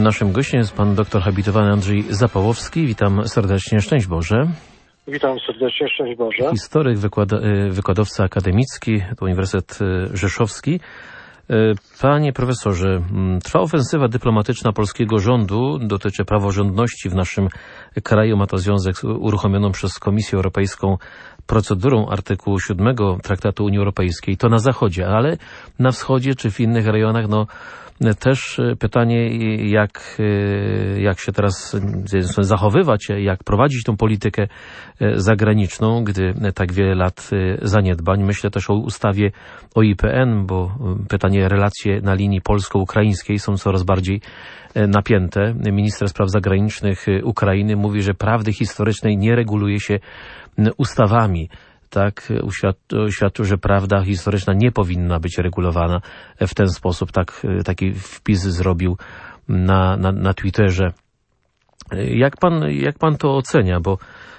Naszym gościem jest pan doktor habilitowany Andrzej Zapałowski. Witam serdecznie, szczęść Boże. Witam serdecznie, szczęść Boże. Historyk, wykładowca akademicki, to Uniwersytet Rzeszowski. Panie profesorze, trwa ofensywa dyplomatyczna polskiego rządu, dotyczy praworządności w naszym kraju. Ma to związek z uruchomioną przez Komisję Europejską procedurą artykułu 7 Traktatu Unii Europejskiej. To na zachodzie, ale na wschodzie czy w innych rejonach, też pytanie, jak się teraz zachowywać, jak prowadzić tą politykę zagraniczną, gdy tak wiele lat zaniedbań. Myślę też o ustawie o IPN, bo pytanie, relacje na linii polsko-ukraińskiej są coraz bardziej napięte. Minister spraw zagranicznych Ukrainy mówi, że prawdy historycznej nie reguluje się ustawami. Tak, oświadczył, że prawda historyczna nie powinna być regulowana w ten sposób. Taki wpis zrobił na Twitterze. Jak pan to ocenia? Bo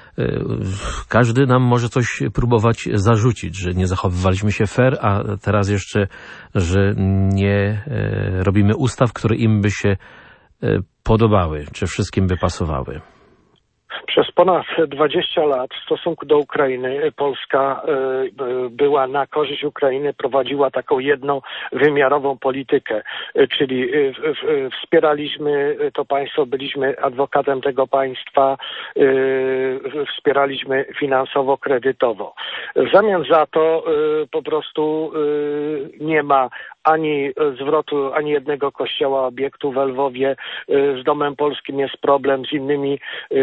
każdy nam może coś próbować zarzucić, że nie zachowywaliśmy się fair, a teraz jeszcze, że nie robimy ustaw, które im by się podobały, czy wszystkim by pasowały. Przez ponad 20 lat w stosunku do Ukrainy Polska była na korzyść Ukrainy, prowadziła taką jednowymiarową politykę, czyli wspieraliśmy to państwo, byliśmy adwokatem tego państwa, wspieraliśmy finansowo, kredytowo. W zamian za to po prostu nie ma ani zwrotu, ani jednego kościoła, obiektu w Lwowie. Z Domem Polskim jest problem, z innymi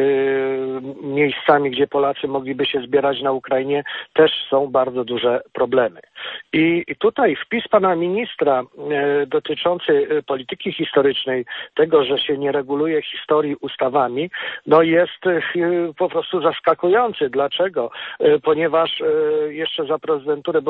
miejscami, gdzie Polacy mogliby się zbierać na Ukrainie, też są bardzo duże problemy. I tutaj wpis pana ministra dotyczący polityki historycznej, tego, że się nie reguluje historii ustawami, jest po prostu zaskakujący. Dlaczego? Ponieważ jeszcze za prezydentury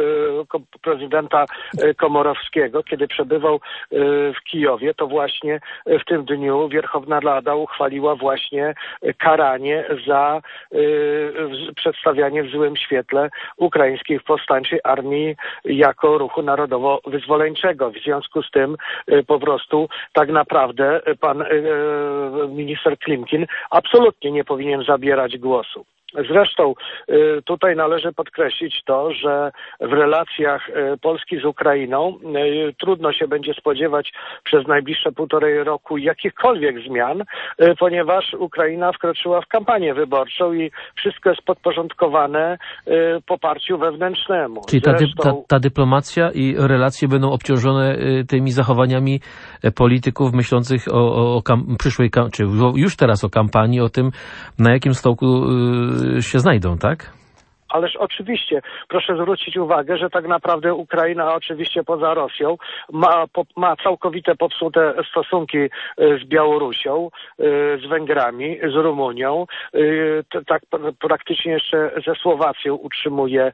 prezydenta Komorowskiego, kiedy przebywał w Kijowie, to właśnie w tym dniu Wierchowna Rada uchwaliła właśnie karanie za przedstawianie w złym świetle ukraińskiej powstańczej armii jako ruchu narodowo-wyzwoleńczego. W związku z tym po prostu tak naprawdę pan minister Klimkin absolutnie nie powinien zabierać głosu. Zresztą tutaj należy podkreślić to, że w relacjach Polski z Ukrainą trudno się będzie spodziewać przez najbliższe 1,5 roku jakichkolwiek zmian, ponieważ Ukraina wkroczyła w kampanię wyborczą i wszystko jest podporządkowane poparciu wewnętrznemu. Czyli ta dyplomacja i relacje będą obciążone tymi zachowaniami polityków myślących o przyszłej, czy już teraz o kampanii, o tym, na jakim stołku się znajdą, tak? Ależ oczywiście, proszę zwrócić uwagę, że tak naprawdę Ukraina oczywiście poza Rosją ma całkowite popsute stosunki z Białorusią, z Węgrami, z Rumunią, tak praktycznie jeszcze ze Słowacją utrzymuje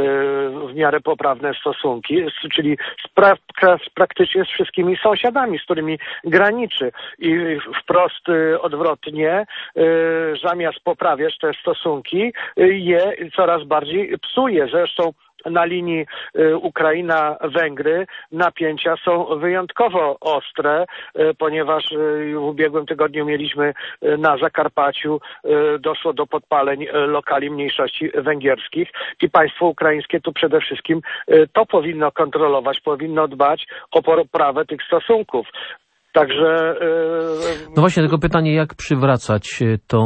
w miarę poprawne stosunki, czyli praktycznie z wszystkimi sąsiadami, z którymi graniczy. I wprost odwrotnie, zamiast poprawiać te stosunki, je coraz bardziej psuje. Zresztą na linii Ukraina-Węgry napięcia są wyjątkowo ostre, ponieważ w ubiegłym tygodniu mieliśmy na Zakarpaciu, doszło do podpaleń lokali mniejszości węgierskich i państwo ukraińskie tu przede wszystkim to powinno kontrolować, powinno dbać o poprawę tych stosunków. Także... No właśnie, tylko pytanie, jak przywracać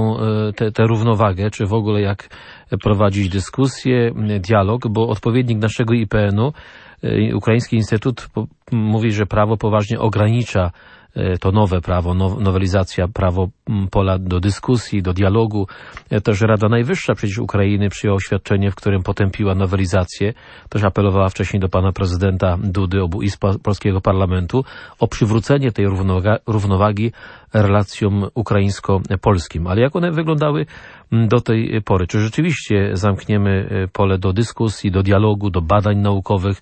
tę równowagę, czy w ogóle jak prowadzić dyskusję, dialog, bo odpowiednik naszego IPN-u, Ukraiński Instytut, mówi, że prawo poważnie ogranicza to nowe prawo, nowelizacja, prawo pola do dyskusji, do dialogu. Też Rada Najwyższa przecież Ukrainy przyjęła oświadczenie, w którym potępiła nowelizację. Też apelowała wcześniej do pana prezydenta Dudy, obu izb polskiego parlamentu, o przywrócenie tej równowagi relacjom ukraińsko-polskim. Ale jak one wyglądały do tej pory? Czy rzeczywiście zamkniemy pole do dyskusji, do dialogu, do badań naukowych?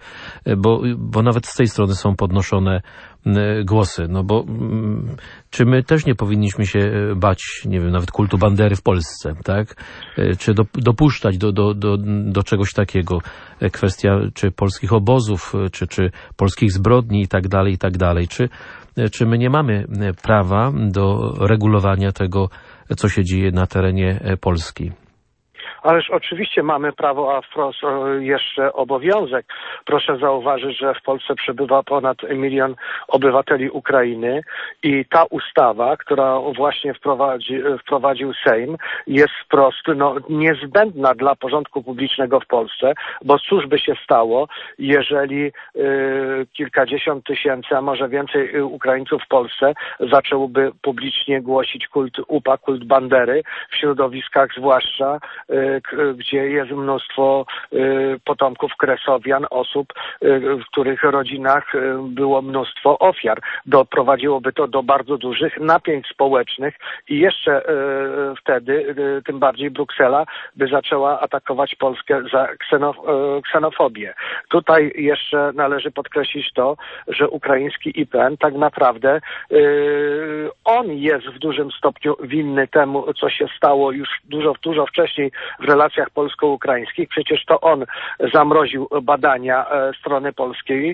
Bo nawet z tej strony są podnoszone głosy. Bo czy my też nie powinniśmy się bać, nie wiem, nawet kultu Bandery w Polsce, tak? Czy dopuszczać do czegoś takiego? Kwestia czy polskich obozów, czy polskich zbrodni i tak dalej, i tak dalej. Czy czy my nie mamy prawa do regulowania tego, co się dzieje na terenie Polski? Ależ oczywiście mamy prawo, a wprost jeszcze obowiązek. Proszę zauważyć, że w Polsce przebywa ponad 1 milion obywateli Ukrainy i ta ustawa, która właśnie wprowadził Sejm, jest wprost niezbędna dla porządku publicznego w Polsce, bo cóż by się stało, jeżeli kilkadziesiąt tysięcy, a może więcej Ukraińców w Polsce zaczęłoby publicznie głosić kult UPA, kult Bandery w środowiskach zwłaszcza gdzie jest mnóstwo potomków kresowian, osób, w których rodzinach było mnóstwo ofiar. Doprowadziłoby to do bardzo dużych napięć społecznych i jeszcze wtedy, tym bardziej Bruksela, by zaczęła atakować Polskę za ksenofobię. Tutaj jeszcze należy podkreślić to, że ukraiński IPN tak naprawdę on jest w dużym stopniu winny temu, co się stało już dużo wcześniej w relacjach polsko-ukraińskich. Przecież to on zamroził badania strony polskiej,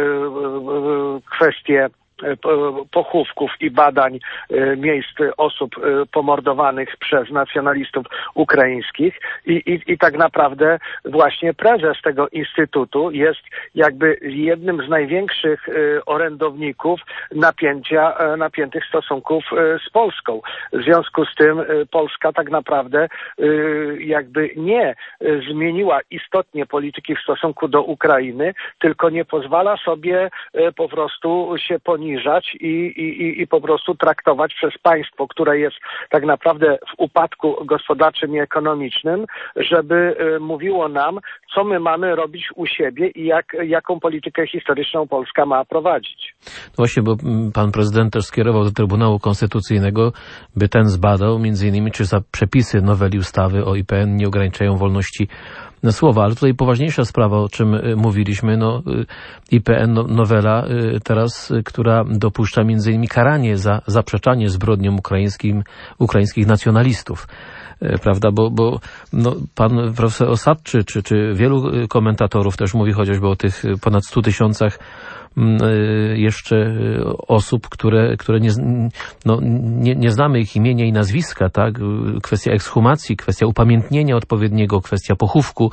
kwestie pochówków i badań miejsc osób pomordowanych przez nacjonalistów ukraińskich i tak naprawdę właśnie prezes tego instytutu jest jakby jednym z największych orędowników napiętych stosunków z Polską. W związku z tym Polska tak naprawdę jakby nie zmieniła istotnie polityki w stosunku do Ukrainy, tylko nie pozwala sobie po prostu się poniżać i po prostu traktować przez państwo, które jest tak naprawdę w upadku gospodarczym i ekonomicznym, żeby mówiło nam, co my mamy robić u siebie i jaką politykę historyczną Polska ma prowadzić. No właśnie, bo pan prezydent też skierował do Trybunału Konstytucyjnego, by ten zbadał między innymi, czy za przepisy noweli ustawy o IPN nie ograniczają wolności słowa, ale tutaj poważniejsza sprawa, o czym mówiliśmy, IPN, nowela teraz, która dopuszcza między innymi karanie za zaprzeczanie zbrodniom ukraińskich nacjonalistów. Prawda, bo pan profesor Osad, czy wielu komentatorów też mówi chociażby o tych ponad 100 tysiącach jeszcze osób, które nie znamy ich imienia i nazwiska, tak? Kwestia ekshumacji, kwestia upamiętnienia odpowiedniego, kwestia pochówku.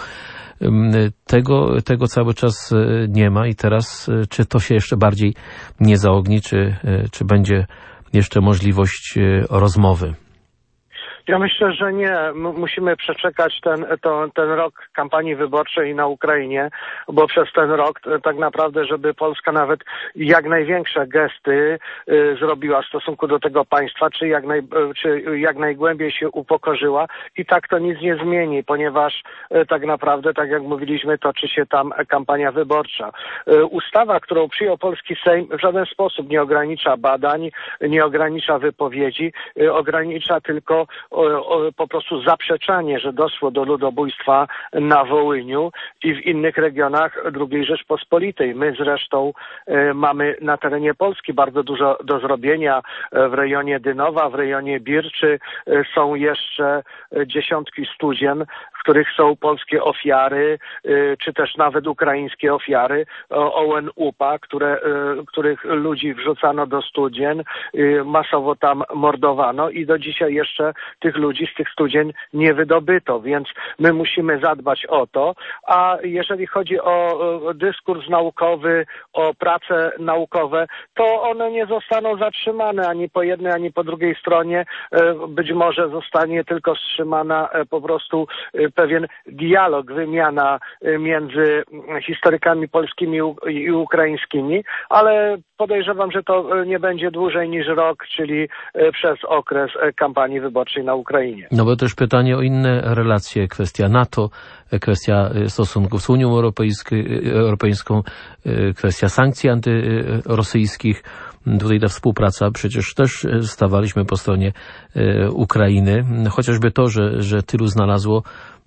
Tego cały czas nie ma i teraz czy to się jeszcze bardziej nie zaogni, czy będzie jeszcze możliwość rozmowy? Ja myślę, że nie. Musimy przeczekać ten rok kampanii wyborczej na Ukrainie, bo przez ten rok tak naprawdę, żeby Polska nawet jak największe gesty zrobiła w stosunku do tego państwa, czy jak najgłębiej się upokorzyła i tak to nic nie zmieni, ponieważ tak naprawdę, tak jak mówiliśmy, toczy się tam kampania wyborcza. Ustawa, którą przyjął polski Sejm, w żaden sposób nie ogranicza badań, nie ogranicza wypowiedzi, ogranicza tylko po prostu zaprzeczanie, że doszło do ludobójstwa na Wołyniu i w innych regionach II Rzeczpospolitej. My zresztą mamy na terenie Polski bardzo dużo do zrobienia. W rejonie Dynowa, w rejonie Birczy są jeszcze dziesiątki studzien, w których są polskie ofiary, czy też nawet ukraińskie ofiary OUN-UPA, których ludzi wrzucano do studzien, masowo tam mordowano i do dzisiaj jeszcze tych ludzi z tych studzien nie wydobyto, więc my musimy zadbać o to, a jeżeli chodzi o dyskurs naukowy, o prace naukowe, to one nie zostaną zatrzymane ani po jednej, ani po drugiej stronie. Być może zostanie tylko wstrzymana po prostu pewien dialog, wymiana między historykami polskimi i ukraińskimi, ale podejrzewam, że to nie będzie dłużej niż rok, czyli przez okres kampanii wyborczej na Ukrainie. No bo też pytanie o inne relacje, kwestia NATO, kwestia stosunków z Unią Europejską, kwestia sankcji antyrosyjskich. Tutaj ta współpraca, przecież też stawaliśmy po stronie Ukrainy. Chociażby to, że tylu znalazło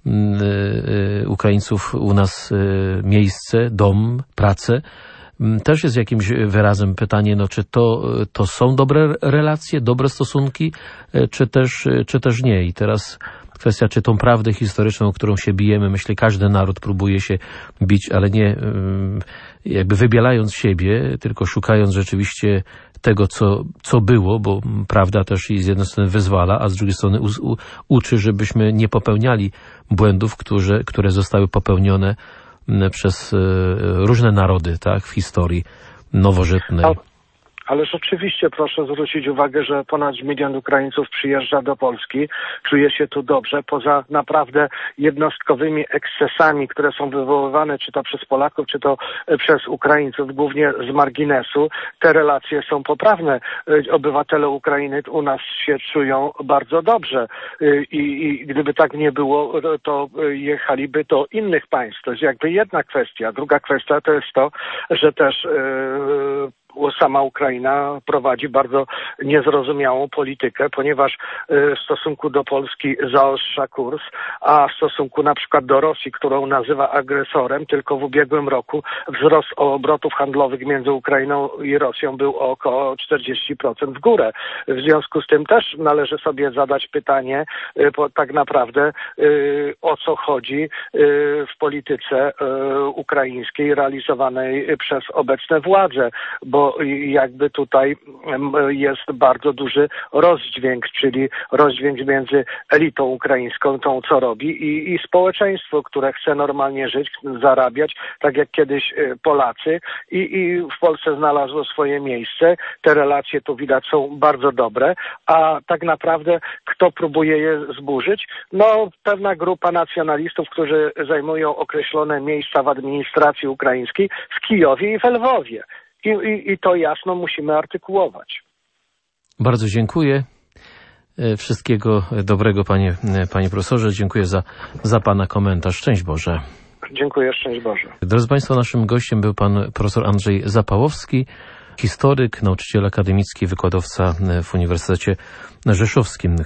Ukraińców u nas miejsce, dom, pracę, też jest jakimś wyrazem pytanie, czy to są dobre relacje, dobre stosunki, czy też nie. I teraz kwestia, czy tą prawdę historyczną, którą się bijemy, myślę, każdy naród próbuje się bić, ale nie jakby wybielając siebie, tylko szukając rzeczywiście tego, co było, bo prawda też i z jednej strony wyzwala, a z drugiej strony uczy, żebyśmy nie popełniali błędów, które zostały popełnione przez różne narody, tak, w historii nowożytnej. Ale rzeczywiście proszę zwrócić uwagę, że ponad 1 milion Ukraińców przyjeżdża do Polski, czuje się tu dobrze, poza naprawdę jednostkowymi ekscesami, które są wywoływane czy to przez Polaków, czy to przez Ukraińców, głównie z marginesu. Te relacje są poprawne. Obywatele Ukrainy u nas się czują bardzo dobrze i gdyby tak nie było, to jechaliby do innych państw. To jest jakby jedna kwestia. Druga kwestia to jest to, że też sama Ukraina prowadzi bardzo niezrozumiałą politykę, ponieważ w stosunku do Polski zaostrza kurs, a w stosunku na przykład do Rosji, którą nazywa agresorem, tylko w ubiegłym roku wzrost obrotów handlowych między Ukrainą i Rosją był o około 40% w górę. W związku z tym też należy sobie zadać pytanie tak naprawdę o co chodzi w polityce ukraińskiej realizowanej przez obecne władze, bo jakby tutaj jest bardzo duży rozdźwięk, czyli rozdźwięk między elitą ukraińską, tą co robi i społeczeństwo, które chce normalnie żyć, zarabiać, tak jak kiedyś Polacy i w Polsce znalazło swoje miejsce. Te relacje tu widać są bardzo dobre, a tak naprawdę kto próbuje je zburzyć? No pewna grupa nacjonalistów, którzy zajmują określone miejsca w administracji ukraińskiej w Kijowie i w Lwowie. I to jasno musimy artykułować. Bardzo dziękuję. Wszystkiego dobrego, panie profesorze. Dziękuję za pana komentarz. Szczęść Boże. Dziękuję, szczęść Boże. Drodzy Państwo, naszym gościem był pan profesor Andrzej Zapałowski, historyk, nauczyciel akademicki, wykładowca w Uniwersytecie Rzeszowskim.